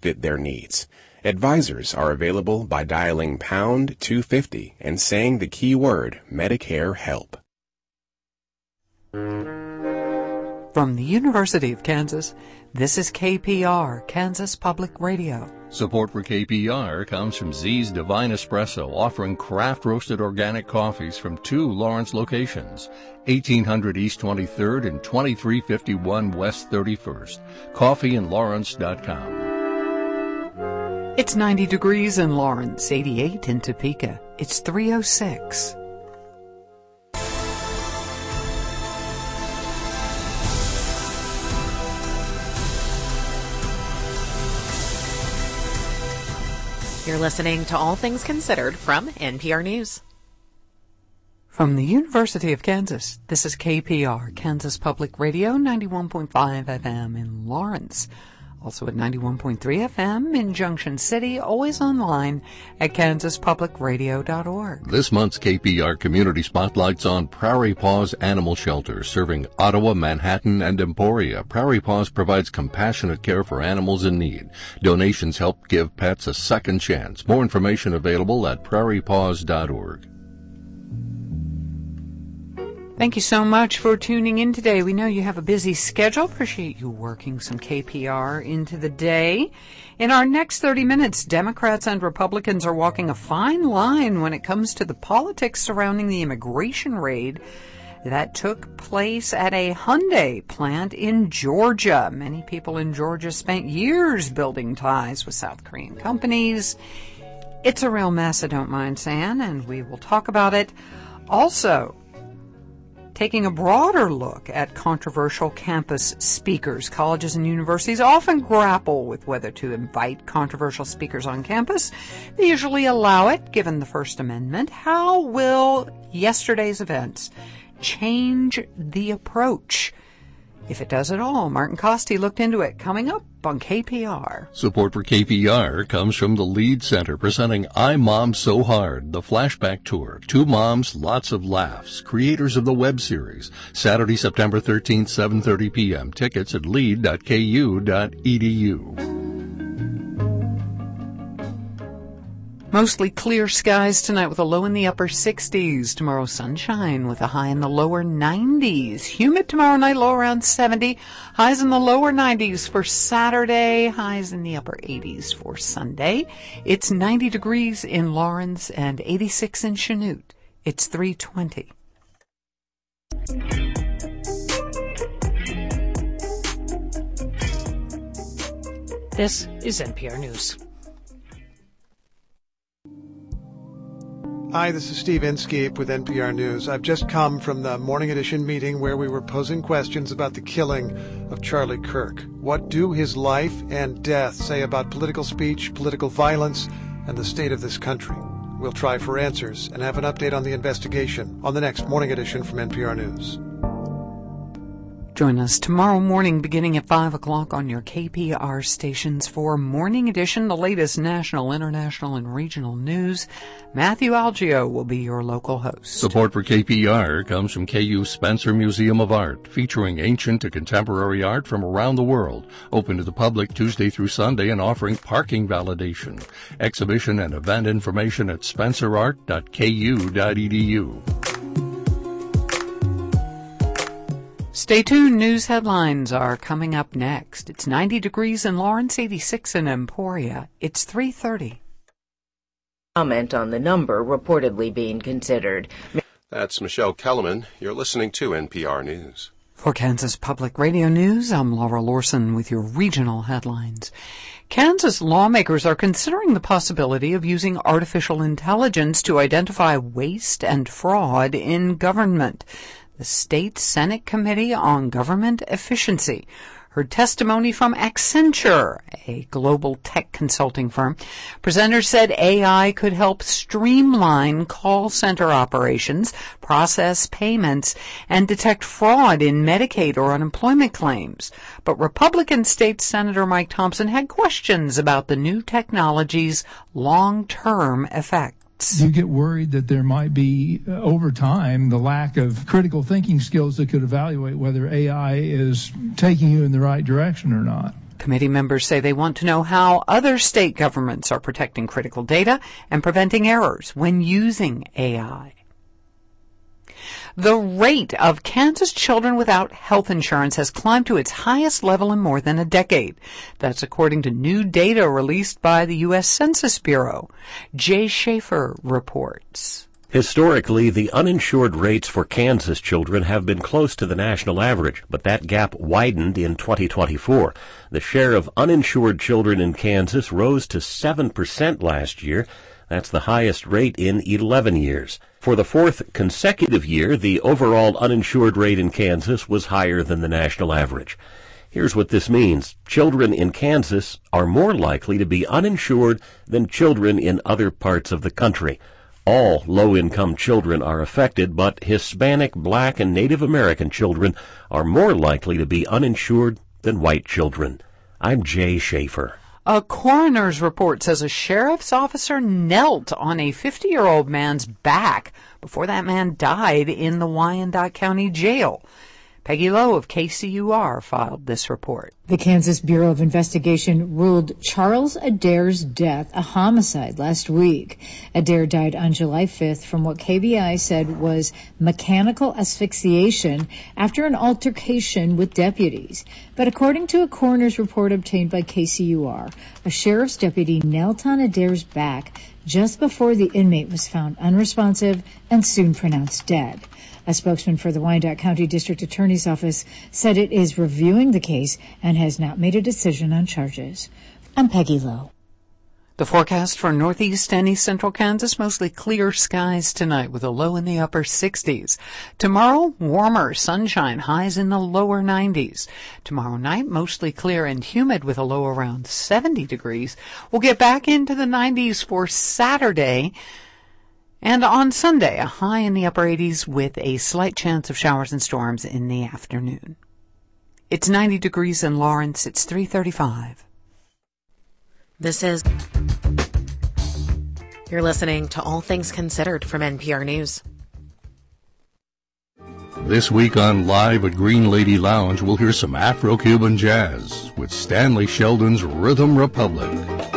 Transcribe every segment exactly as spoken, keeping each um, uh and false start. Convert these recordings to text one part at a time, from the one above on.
fit their needs. Advisors are available by dialing pound two fifty and saying the keyword Medicare Help. From the University of Kansas, this is K P R, Kansas Public Radio. Support for K P R comes from Z's Divine Espresso, offering craft-roasted organic coffees from two Lawrence locations, eighteen hundred East twenty-third and twenty-three fifty-one West thirty-first. coffee in lawrence dot com. It's ninety degrees in Lawrence, eighty-eight in Topeka. It's three oh six. You're listening to All Things Considered from N P R News. From the University of Kansas, this is K P R, Kansas Public Radio, ninety-one point five F M in Lawrence. Also at ninety-one point three F M in Junction City, always online at kansas public radio dot org. This month's K P R Community Spotlight's on Prairie Paws Animal Shelter, serving Ottawa, Manhattan, and Emporia. Prairie Paws provides compassionate care for animals in need. Donations help give pets a second chance. More information available at prairie paws dot org. Thank you so much for tuning in today. We know you have a busy schedule. Appreciate you working some K P R into the day. In our next thirty minutes, Democrats and Republicans are walking a fine line when it comes to the politics surrounding the immigration raid that took place at a Hyundai plant in Georgia. Many people in Georgia spent years building ties with South Korean companies. It's a real mess, I don't mind saying, and we will talk about it. Also, taking a broader look at controversial campus speakers. Colleges and universities often grapple with whether to invite controversial speakers on campus. They usually allow it, given the First Amendment. How will yesterday's events change the approach? If it does at all, Martin Costi looked into it. Coming up on K P R. Support for K P R comes from the Lead Center, presenting I Mom So Hard, the flashback tour. Two moms, lots of laughs. Creators of the web series. Saturday, September thirteenth, seven thirty p.m. Tickets at lead dot k u dot e d u. Mostly clear skies tonight with a low in the upper sixties. Tomorrow, sunshine with a high in the lower nineties. Humid tomorrow night, low around seventy. Highs in the lower nineties for Saturday. Highs in the upper eighties for Sunday. It's ninety degrees in Lawrence and eighty-six in Chanute. It's three twenty. This is N P R News. Hi, this is Steve Inskeep with N P R News. I've just come from the Morning Edition meeting where we were posing questions about the killing of Charlie Kirk. What do his life and death say about political speech, political violence, and the state of this country? We'll try for answers and have an update on the investigation on the next Morning Edition from N P R News. Join us tomorrow morning beginning at five o'clock on your K P R stations for Morning Edition, the latest national, international, and regional news. Matthew Algio will be your local host. Support for K P R comes from K U Spencer Museum of Art, featuring ancient to contemporary art from around the world. Open to the public Tuesday through Sunday and offering parking validation. Exhibition and event information at spencer art dot k u dot e d u. Stay tuned. News headlines are coming up next. It's ninety degrees in Lawrence, eighty-six in Emporia. It's three thirty. Comment on the number reportedly being considered. That's Michelle Kellerman. You're listening to N P R News. For Kansas Public Radio News, I'm Laura Lorson with your regional headlines. Kansas lawmakers are considering the possibility of using artificial intelligence to identify waste and fraud in government. The State Senate Committee on Government Efficiency heard testimony from Accenture, a global tech consulting firm. Presenters said A I could help streamline call center operations, process payments, and detect fraud in Medicaid or unemployment claims. But Republican State Senator Mike Thompson had questions about the new technology's long-term effects. You get worried that there might be, uh, over time, the lack of critical thinking skills that could evaluate whether A I is taking you in the right direction or not. Committee members say they want to know how other state governments are protecting critical data and preventing errors when using A I. The rate of Kansas children without health insurance has climbed to its highest level in more than a decade. That's according to new data released by the U S Census Bureau. Jay Schaefer reports. Historically, the uninsured rates for Kansas children have been close to the national average, but that gap widened in twenty twenty-four. The share of uninsured children in Kansas rose to seven percent last year. That's the highest rate in eleven years. For the fourth consecutive year, the overall uninsured rate in Kansas was higher than the national average. Here's what this means. Children in Kansas are more likely to be uninsured than children in other parts of the country. All low-income children are affected, but Hispanic, Black, and Native American children are more likely to be uninsured than white children. I'm Jay Schaefer. A coroner's report says a sheriff's officer knelt on a fifty-year-old man's back before that man died in the Wyandotte County Jail. Peggy Lowe of K C U R filed this report. The Kansas Bureau of Investigation ruled Charles Adair's death a homicide last week. Adair died on July fifth from what K B I said was mechanical asphyxiation after an altercation with deputies. But according to a coroner's report obtained by K C U R, a sheriff's deputy knelt on Adair's back just before the inmate was found unresponsive and soon pronounced dead. A spokesman for the Wyandotte County District Attorney's Office said it is reviewing the case and has not made a decision on charges. I'm Peggy Lowe. The forecast for northeast and east central Kansas, mostly clear skies tonight with a low in the upper sixties. Tomorrow, warmer, sunshine, highs in the lower nineties. Tomorrow night, mostly clear and humid with a low around seventy degrees. We'll get back into the nineties for Saturday. And on Sunday, a high in the upper eighties with a slight chance of showers and storms in the afternoon. It's ninety degrees in Lawrence. It's three thirty-five. This is... You're listening to All Things Considered from N P R News. This week on Live at Green Lady Lounge, we'll hear some Afro-Cuban jazz with Stanley Sheldon's Rhythm Republic.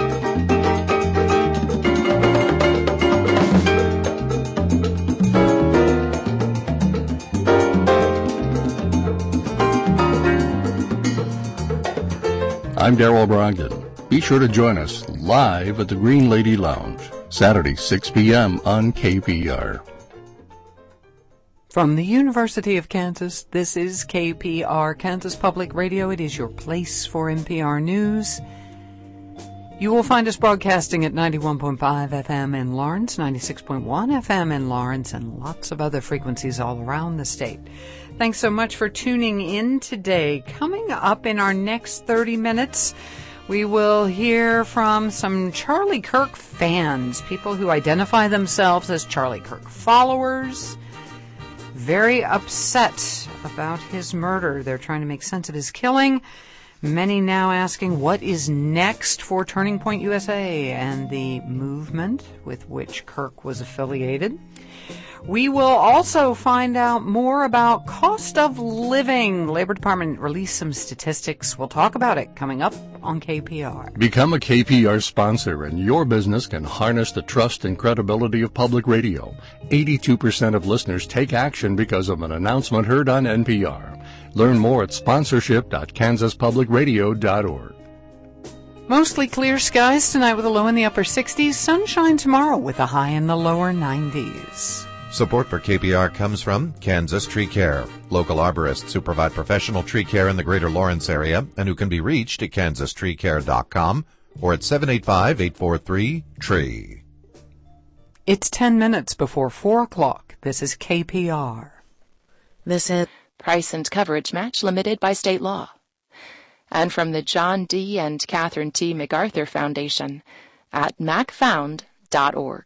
I'm Darrell Brogdon. Be sure to join us live at the Green Lady Lounge, Saturday, six p.m. on K P R. From the University of Kansas, this is K P R, Kansas Public Radio. It is your place for N P R News. You will find us broadcasting at ninety-one point five F M in Lawrence, ninety-six point one F M in Lawrence, and lots of other frequencies all around the state. Thanks so much for tuning in today. Coming up in our next thirty minutes, we will hear from some Charlie Kirk fans, people who identify themselves as Charlie Kirk followers, very upset about his murder. They're trying to make sense of his killing. Many now asking what is next for Turning Point U S A and the movement with which Kirk was affiliated. We will also find out more about cost of living. Labor Department released some statistics. We'll talk about it coming up on K P R. Become a K P R sponsor, and your business can harness the trust and credibility of public radio. eighty-two percent of listeners take action because of an announcement heard on N P R. Learn more at sponsorship dot kansas public radio dot org. Mostly clear skies tonight with a low in the upper sixties. Sunshine tomorrow with a high in the lower nineties. Support for K P R comes from Kansas Tree Care, local arborists who provide professional tree care in the greater Lawrence area and who can be reached at kansas tree care dot com or at seven eight five, eight four three, T R E E. It's ten minutes before four o'clock. This is K P R. This is Price and coverage match limited by state law. And from the John D. and Catherine T. MacArthur Foundation at mac found dot org.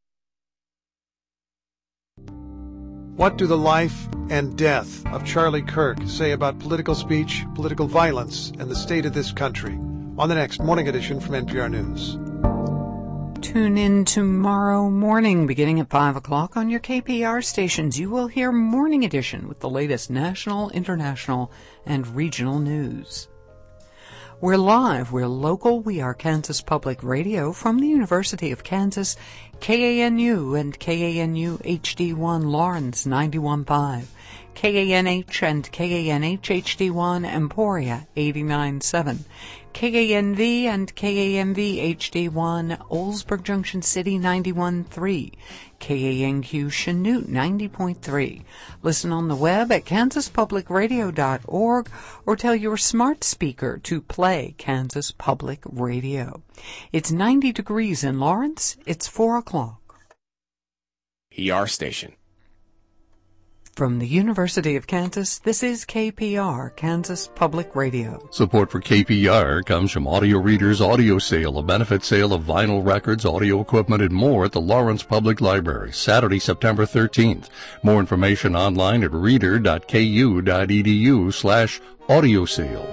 What do the life and death of Charlie Kirk say about political speech, political violence, and the state of this country? On the next Morning Edition from N P R News. Tune in tomorrow morning beginning at five o'clock on your K P R stations. You will hear Morning Edition with the latest national, international, and regional news. We're live, we're local, we are Kansas Public Radio from the University of Kansas, K A N U and K A N U H D one Lawrence ninety-one point five, K A N H and K A N H H D one Emporia eighty-nine point seven, K A N V and K A N V H D one Oldsburg Junction City ninety-one point three, K A N Q Chanute ninety point three. Listen on the web at kansas public radio dot org or tell your smart speaker to play Kansas Public Radio. It's ninety degrees in Lawrence. It's four o'clock. E R Station. From the University of Kansas, this is K P R, Kansas Public Radio. Support for K P R comes from Audio Readers Audio Sale, a benefit sale of vinyl records, audio equipment, and more at the Lawrence Public Library, Saturday, September thirteenth. More information online at reader dot k u dot e d u slash audio sale.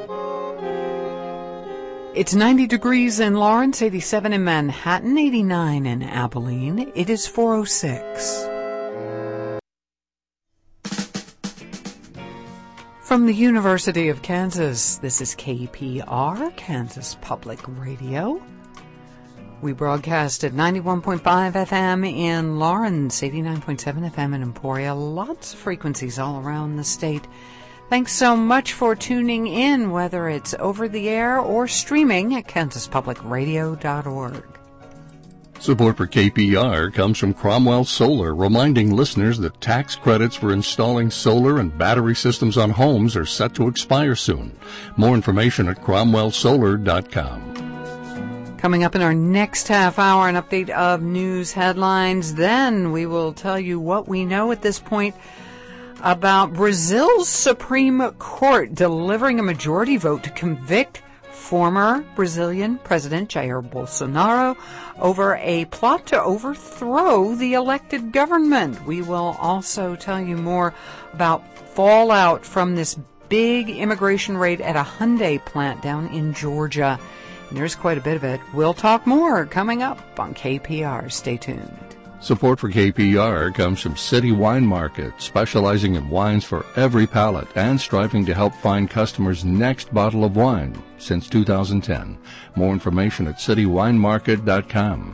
It's ninety degrees in Lawrence, eighty-seven in Manhattan, eighty-nine in Abilene. It is four oh six. From the University of Kansas, this is K P R, Kansas Public Radio. We broadcast at ninety-one point five F M in Lawrence, eighty-nine point seven F M in Emporia, lots of frequencies all around the state. Thanks so much for tuning in, whether it's over the air or streaming at kansas public radio dot org. Support for K P R comes from Cromwell Solar, reminding listeners that tax credits for installing solar and battery systems on homes are set to expire soon. More information at cromwell solar dot com. Coming up in our next half hour, an update of news headlines. Then we will tell you what we know at this point about Brazil's Supreme Court delivering a majority vote to convict former Brazilian President Jair Bolsonaro over a plot to overthrow the elected government. We will also tell you more about fallout from this big immigration raid at a Hyundai plant down in Georgia. And there's quite a bit of it. We'll talk more coming up on K P R. Stay tuned. Support for K P R comes from City Wine Market, specializing in wines for every palate and striving to help find customers' next bottle of wine since two thousand ten. More information at city wine market dot com.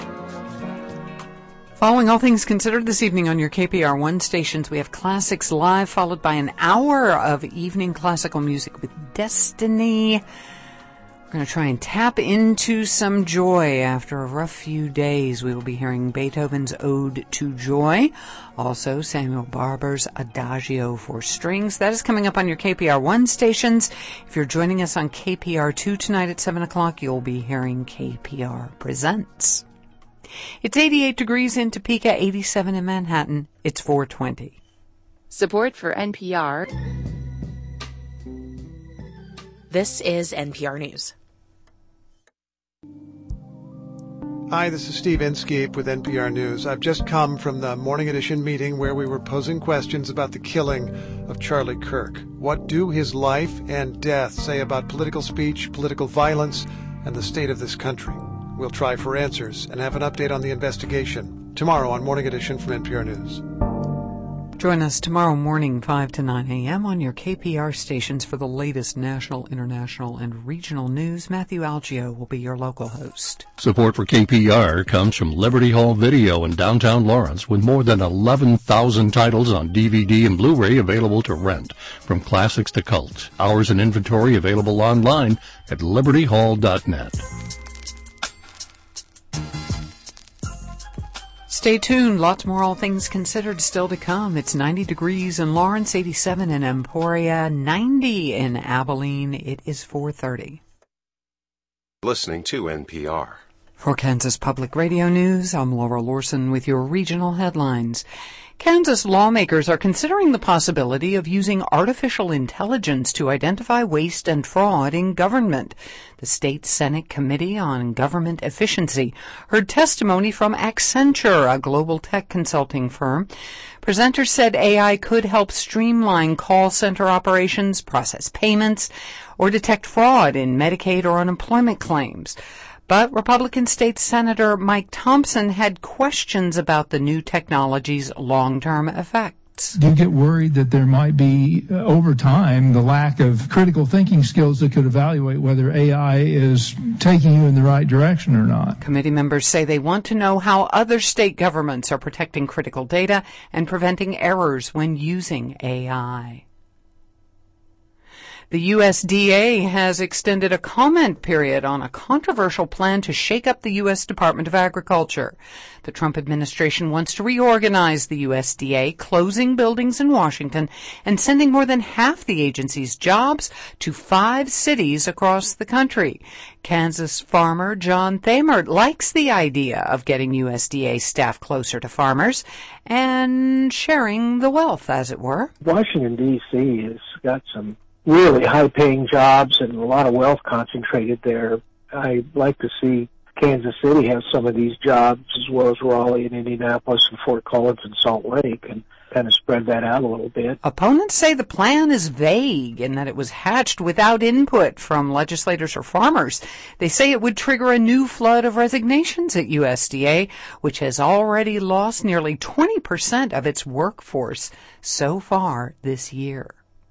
Following All Things Considered this evening on your K P R one stations, we have Classics Live, followed by an hour of evening classical music with Destiny. We're going to try and tap into some joy after a rough few days. We will be hearing Beethoven's Ode to Joy, also Samuel Barber's Adagio for Strings. That is coming up on your K P R one stations. If you're joining us on K P R two tonight at seven o'clock, you'll be hearing K P R Presents. It's eighty-eight degrees in Topeka, eighty-seven in Manhattan. It's four twenty. Support for N P R. This is N P R News. Hi, this is Steve Inskeep with N P R News. I've just come from the morning edition meeting where we were posing questions about the killing of Charlie Kirk. What do his life and death say about political speech, political violence, and the state of this country? We'll try for answers and have an update on the investigation tomorrow on Morning Edition from N P R News. Join us tomorrow morning, five to nine a.m. on your K P R stations for the latest national, international, and regional news. Matthew Algio will be your local host. Support for K P R comes from Liberty Hall Video in downtown Lawrence, with more than eleven thousand titles on D V D and Blu-ray available to rent, from classics to cult. Hours and inventory available online at liberty hall dot net. Stay tuned. Lots more All Things Considered still to come. It's ninety degrees in Lawrence, eighty-seven in Emporia, ninety in Abilene. It is four thirty. Listening to N P R. For Kansas Public Radio News, I'm Laura Lorson with your regional headlines. Kansas lawmakers are considering the possibility of using artificial intelligence to identify waste and fraud in government. The State Senate Committee on Government Efficiency heard testimony from Accenture, a global tech consulting firm. Presenters said A I could help streamline call center operations, process payments, or detect fraud in Medicaid or unemployment claims. But Republican State Senator Mike Thompson had questions about the new technology's long-term effect. thoughts. Do you get worried that there might be, uh, over time, the lack of critical thinking skills that could evaluate whether A I is taking you in the right direction or not? Committee members say they want to know how other state governments are protecting critical data and preventing errors when using A I. The U S D A has extended a comment period on a controversial plan to shake up the U S Department of Agriculture. The Trump administration wants to reorganize the U S D A, closing buildings in Washington and sending more than half the agency's jobs to five cities across the country. Kansas farmer John Thamert likes the idea of getting U S D A staff closer to farmers and sharing the wealth, as it were. Washington, D C has got some really high-paying jobs and a lot of wealth concentrated there. I'd like to see Kansas City have some of these jobs, as well as Raleigh and Indianapolis and Fort Collins and Salt Lake, and kind of spread that out a little bit. Opponents say the plan is vague and that it was hatched without input from legislators or farmers. They say it would trigger a new flood of resignations at U S D A, which has already lost nearly twenty percent of its workforce so far this year.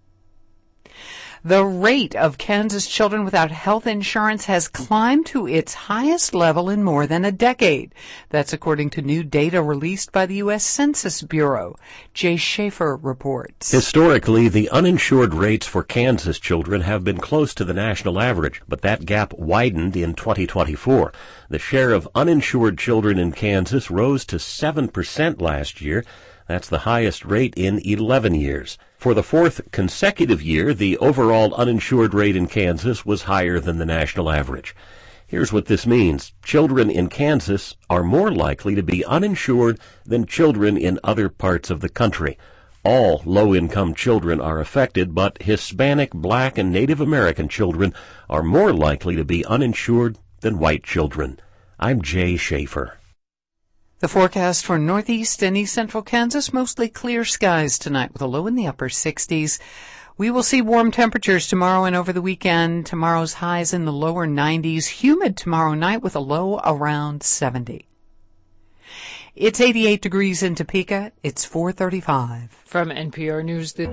The rate of Kansas children without health insurance has climbed to its highest level in more than a decade. That's according to new data released by the U S Census Bureau. Jay Schaefer reports. Historically, the uninsured rates for Kansas children have been close to the national average, but that gap widened in twenty twenty-four. The share of uninsured children in Kansas rose to seven percent last year. That's the highest rate in eleven years. For the fourth consecutive year, the overall uninsured rate in Kansas was higher than the national average. Here's what this means. Children in Kansas are more likely to be uninsured than children in other parts of the country. All low-income children are affected, but Hispanic, Black, and Native American children are more likely to be uninsured than white children. I'm Jay Schaefer. The forecast for northeast and east central Kansas, mostly clear skies tonight with a low in the upper sixties. We will see warm temperatures tomorrow and over the weekend. Tomorrow's highs in the lower nineties. Humid tomorrow night with a low around seventy. It's eighty-eight degrees in Topeka. It's four thirty-five. From N P R News, the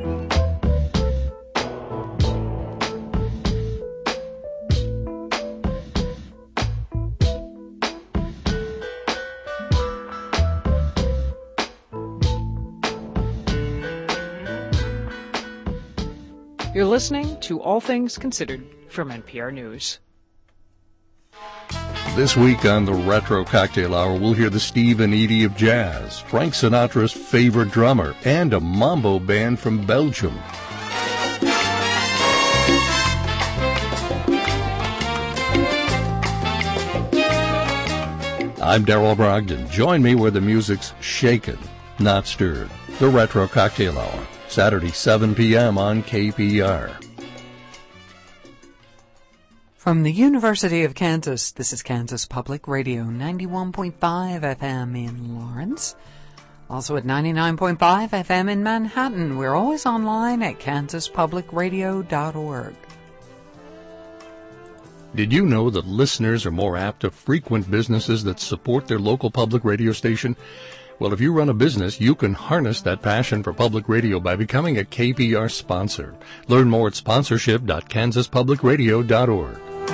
You're listening to All Things Considered from N P R News. This week on the Retro Cocktail Hour, we'll hear the Steve and Edie of jazz, Frank Sinatra's favorite drummer, and a mambo band from Belgium. I'm Darrell Brogdon. Join me where the music's shaken, not stirred. The Retro Cocktail Hour, Saturday, seven p.m. on K P R. From the University of Kansas, this is Kansas Public Radio, ninety-one point five F M in Lawrence. Also at ninety-nine point five F M in Manhattan. We're always online at kansas public radio dot org. Did you know that listeners are more apt to frequent businesses that support their local public radio station? Well, if you run a business, you can harness that passion for public radio by becoming a K P R sponsor. Learn more at sponsorship dot kansas public radio dot org.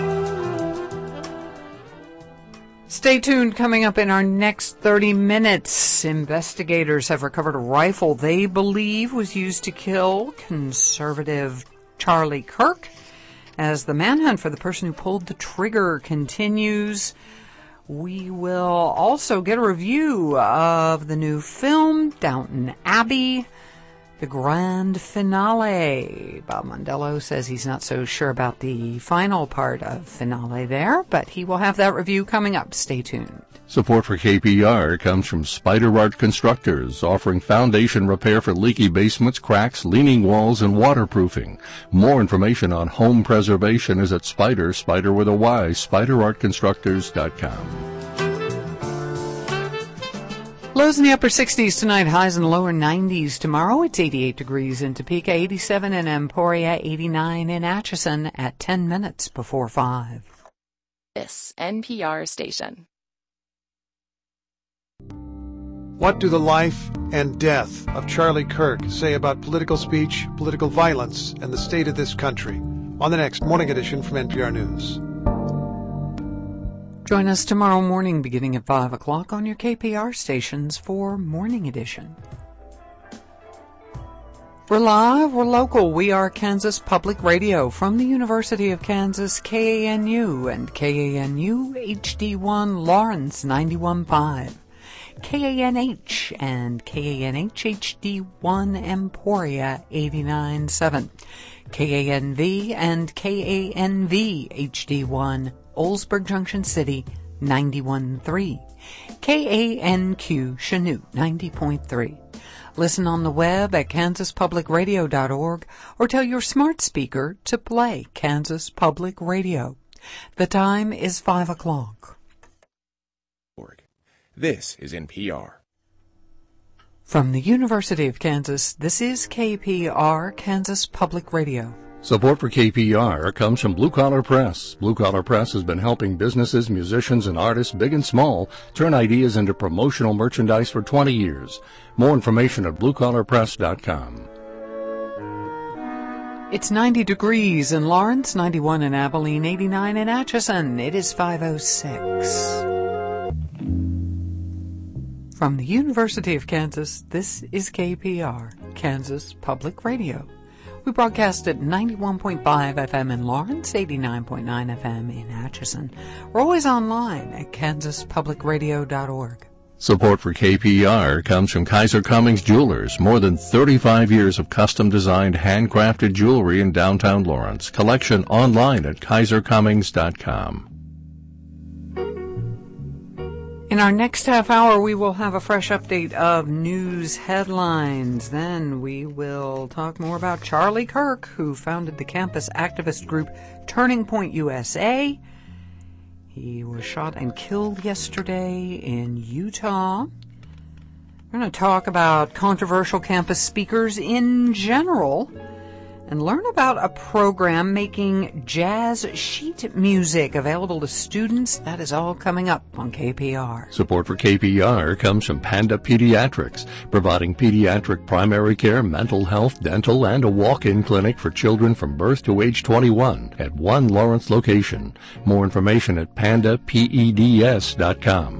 Stay tuned. Coming up in our next thirty minutes, investigators have recovered a rifle they believe was used to kill conservative Charlie Kirk. As the manhunt for the person who pulled the trigger continues, we will also get a review of the new film, Downton Abbey, the grand finale. Bob Mondello says he's not so sure about the final part of finale there, but he will have that review coming up. Stay tuned. Support for K P R comes from Spider Art Constructors, offering foundation repair for leaky basements, cracks, leaning walls, and waterproofing. More information on home preservation is at Spider, Spider with a Y, spider art constructors dot com. Lows in the upper sixties tonight, highs in the lower nineties tomorrow. It's eighty-eight degrees in Topeka, eighty-seven in Emporia, eighty-nine in Atchison at ten minutes before five. This N P R station. What do the life and death of Charlie Kirk say about political speech, political violence, and the state of this country? On the next Morning Edition from N P R News. Join us tomorrow morning beginning at five o'clock on your K P R stations for Morning Edition. We're live, we're local. We are Kansas Public Radio from the University of Kansas, K A N U and K A N U H D one Lawrence ninety-one point five. K A N H and K A N H H D one Emporia eighty-nine point seven. K A N V and K A N V H D one Oldsburg Junction City ninety-one point three. K A N Q Chanute ninety point three. Listen on the web at kansas public radio dot org or tell your smart speaker to play Kansas Public Radio. The time is five o'clock. This is N P R. From the University of Kansas, this is K P R, Kansas Public Radio. Support for K P R comes from Blue Collar Press. Blue Collar Press has been helping businesses, musicians, and artists, big and small, turn ideas into promotional merchandise for twenty years. More information at blue collar press dot com. It's ninety degrees in Lawrence, ninety-one in Abilene, eighty-nine in Atchison. It is five oh six. From the University of Kansas, this is K P R, Kansas Public Radio. We broadcast at ninety-one point five F M in Lawrence, eighty-nine point nine F M in Atchison. We're always online at kansas public radio dot org. Support for K P R comes from Kaiser Cummings Jewelers. More than thirty-five years of custom-designed, handcrafted jewelry in downtown Lawrence. Collection online at kaiser cummings dot com. In our next half hour, we will have a fresh update of news headlines. Then we will talk more about Charlie Kirk, who founded the campus activist group Turning Point U S A. He was shot and killed yesterday in Utah. We're going to talk about controversial campus speakers in general and learn about a program making jazz sheet music available to students. That is all coming up on K P R. Support for K P R comes from Panda Pediatrics, providing pediatric primary care, mental health, dental, and a walk-in clinic for children from birth to age twenty-one at one Lawrence location. More information at panda peds dot com.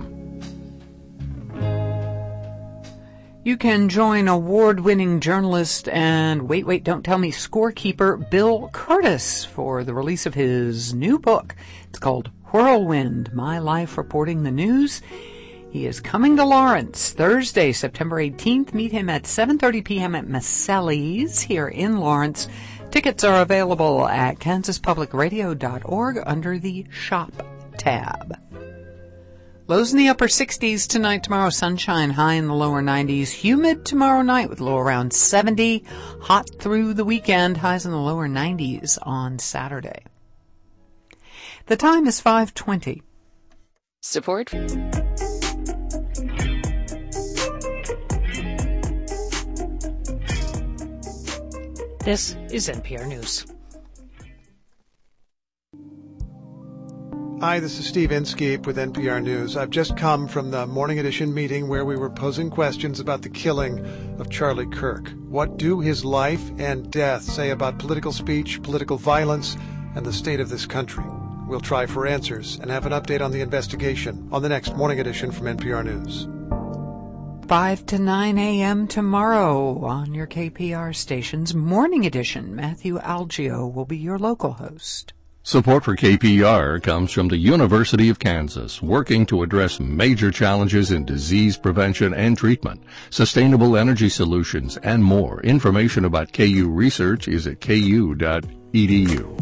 You can join award-winning journalist and, wait, wait, don't tell me, scorekeeper Bill Curtis for the release of his new book. It's called Whirlwind, My Life Reporting the News. He is coming to Lawrence Thursday, September eighteenth. Meet him at seven thirty p.m. at Maselli's here in Lawrence. Tickets are available at kansas public radio dot org under the Shop tab. Lows in the upper sixties tonight, tomorrow sunshine, high in the lower nineties. Humid tomorrow night with low around seventy. Hot through the weekend, highs in the lower nineties on Saturday. The time is five twenty. Support. This is N P R News. Hi, this is Steve Inskeep with N P R News. I've just come from the Morning Edition meeting where we were posing questions about the killing of Charlie Kirk. What do his life and death say about political speech, political violence, and the state of this country? We'll try for answers and have an update on the investigation on the next Morning Edition from N P R News. five to nine a.m. tomorrow on your K P R station's Morning Edition. Matthew Algio will be your local host. Support for K P R comes from the University of Kansas, working to address major challenges in disease prevention and treatment, sustainable energy solutions, and more. Information about K U research is at k u dot e d u.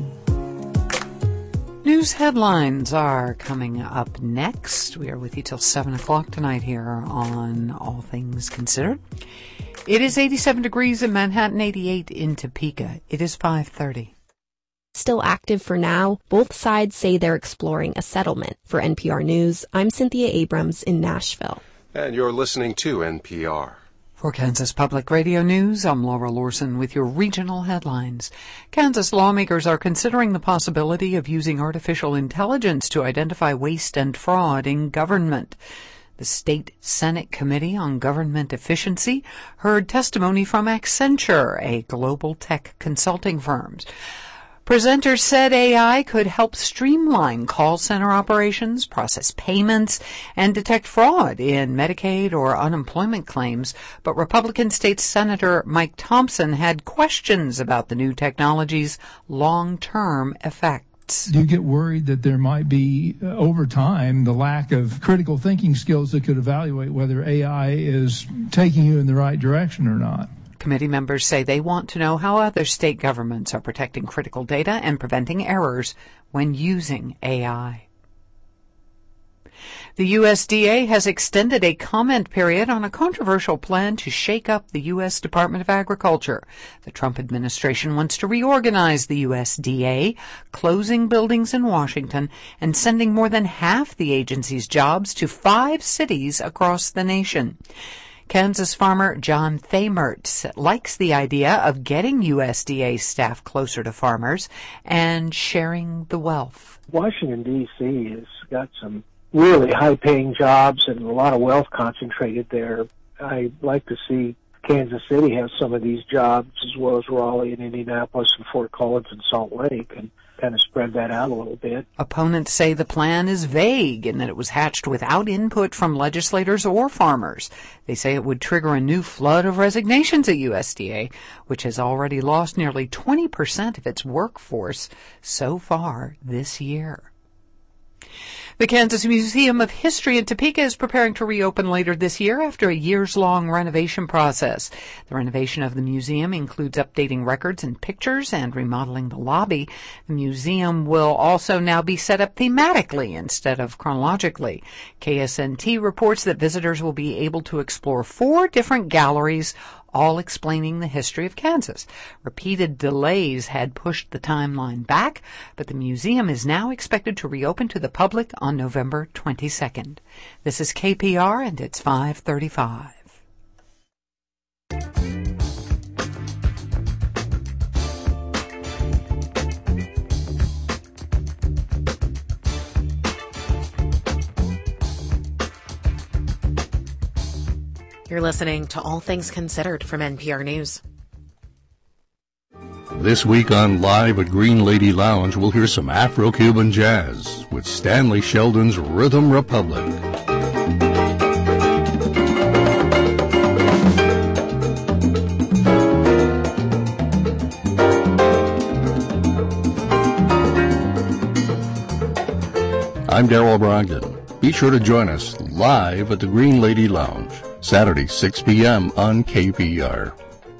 News headlines are coming up next. We are with you till seven o'clock tonight here on All Things Considered. It is eighty-seven degrees in Manhattan, eighty-eight in Topeka. It is five thirty. Still active for now, both sides say they're exploring a settlement. For N P R News, I'm Cynthia Abrams in Nashville. And you're listening to N P R. For Kansas Public Radio News, I'm Laura Lorson with your regional headlines. Kansas lawmakers are considering the possibility of using artificial intelligence to identify waste and fraud in government. The State Senate Committee on Government Efficiency heard testimony from Accenture, a global tech consulting firm. Presenters said A I could help streamline call center operations, process payments, and detect fraud in Medicaid or unemployment claims. But Republican State Senator Mike Thompson had questions about the new technology's long-term effects. Do you get worried that there might be, uh, over time, the lack of critical thinking skills that could evaluate whether A I is taking you in the right direction or not? Committee members say they want to know how other state governments are protecting critical data and preventing errors when using A I. The U S D A has extended a comment period on a controversial plan to shake up the U S Department of Agriculture. The Trump administration wants to reorganize the U S D A, closing buildings in Washington and sending more than half the agency's jobs to five cities across the nation. Kansas farmer John Thamert likes the idea of getting U S D A staff closer to farmers and sharing the wealth. Washington, D C has got some really high-paying jobs and a lot of wealth concentrated there. I'd like to see Kansas City have some of these jobs, as well as Raleigh and Indianapolis and Fort Collins and Salt Lake, and kind of spread that out a little bit. Opponents say the plan is vague and that it was hatched without input from legislators or farmers. They say it would trigger a new flood of resignations at U S D A, which has already lost nearly twenty percent of its workforce so far this year. The Kansas Museum of History in Topeka is preparing to reopen later this year after a years-long renovation process. The renovation of the museum includes updating records and pictures and remodeling the lobby. The museum will also now be set up thematically instead of chronologically. K S N T reports that visitors will be able to explore four different galleries, all explaining the history of Kansas. Repeated delays had pushed the timeline back, but the museum is now expected to reopen to the public on November twenty-second. This is K P R, and it's five thirty-five. You're listening to All Things Considered from N P R News. This week on Live at Green Lady Lounge, we'll hear some Afro-Cuban jazz with Stanley Sheldon's Rhythm Republic. I'm Darrell Brogdon. Be sure to join us live at the Green Lady Lounge, Saturday, six p.m. on K P R.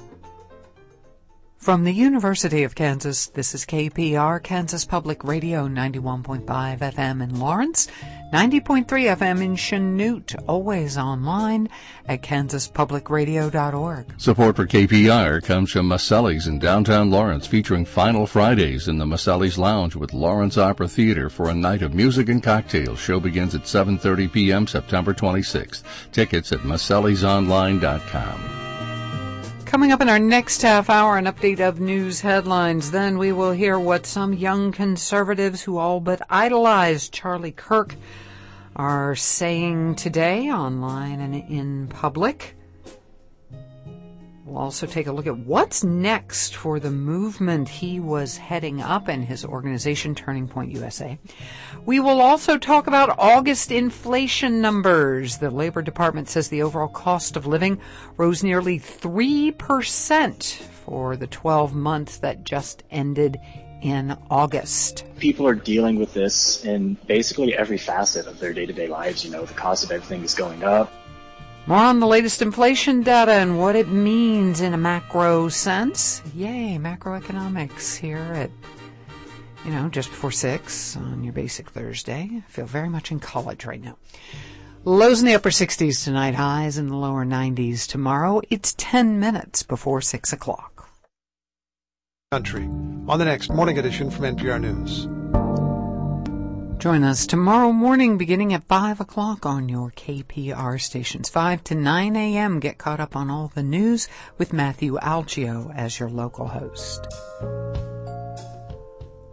From the University of Kansas, this is K P R, Kansas Public Radio, ninety-one point five F M in Lawrence, ninety point three F M in Chanute, always online at kansas public radio dot org. Support for K P R comes from Maselli's in downtown Lawrence, featuring Final Fridays in the Maselli's Lounge with Lawrence Opera Theater for a night of music and cocktails. Show begins at seven thirty p.m. September twenty-sixth. Tickets at masellis online dot com. Coming up in our next half hour, an update of news headlines. Then we will hear what some young conservatives who all but idolized Charlie Kirk are saying today, online and in public. We'll also take a look at what's next for the movement he was heading up and his organization, Turning Point U S A. We will also talk about August inflation numbers. The Labor Department says the overall cost of living rose nearly three percent for the twelve months that just ended in August. People are dealing with this in basically every facet of their day-to-day lives. You know, the cost of everything is going up. More on the latest inflation data and what it means in a macro sense. Yay, macroeconomics here at, you know, just before six on your basic Thursday. I feel very much in college right now. Lows in the upper sixties tonight, highs in the lower nineties tomorrow. It's ten minutes before six o'clock. Country on the next morning edition from N P R News. Join us tomorrow morning beginning at five o'clock on your K P R stations. five to nine a.m. Get caught up on all the news with Matthew Alcio as your local host.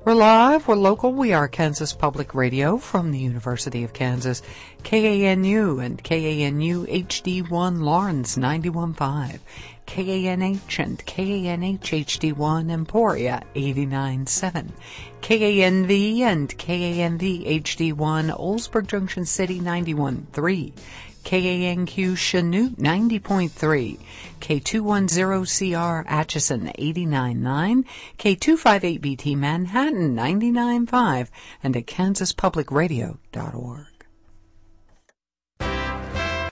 We're live, we're local, we are Kansas Public Radio from the University of Kansas, K A N U and K A N U H D one Lawrence ninety-one point five, K A N H and K A N H H D one Emporia eighty-nine point seven, K A N V and K A N V H D one Oldsburg Junction City ninety-one point three, K A N Q Chanute ninety point three, K two ten C R Atchison eighty-nine point nine, K two fifty-eight B T Manhattan ninety-nine point five, and at kansas public radio dot org.